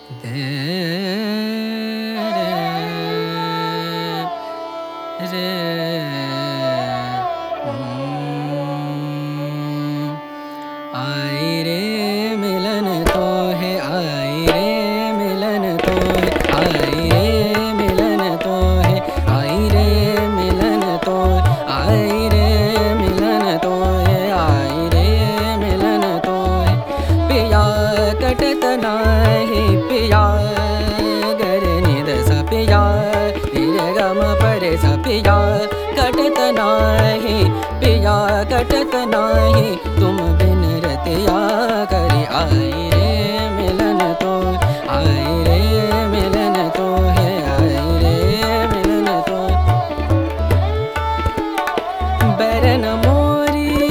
दे रे रे आई रे मिलन तो है, आई रे मिलन तो है, आई रे मिलन तो है, आई रे मिलन तो है, आई रे मिलन तो है, आई रे मिलन तो है। पिया कटत नाही पिया गरे निद सा पिया रे गम परे सा पिया कटत नाही पिया कटत नाही तुम बिन रतिया करे। आई रे मिलन तो, आई रे मिलन तो है, आई रे मिलन तो। बैरन मोरी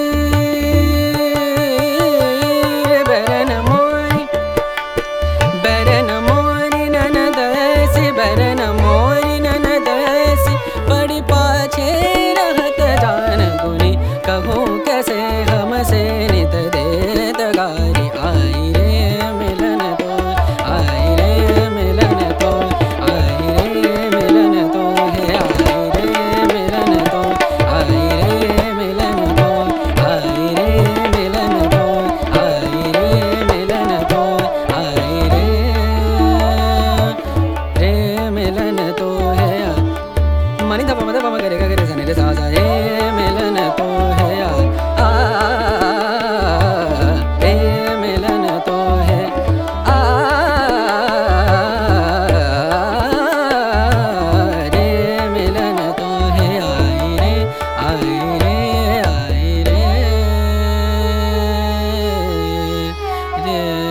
बैरन मोरी बैरन मोरी ननदसी बैरन मोरी ननदसी बड़ी पाछे रहत जान गुनी कहूँ कैसे हमसे नित दे तगारी। आई रे मिलन तो, आई रे मिलन तो, आई रे मिलन तो है, आई रे मिलन तो, आई रे मिलन तो, आई रे मिलन तो, आई रे मिलन तो, आई रे मिलन तो है। मनि ध पम ध पम गरे गरे सा नि रे सा सा रे मिलन तो है, रे मिलन तो है, रे मिलन तो है। आई रे आई रे आई रे रे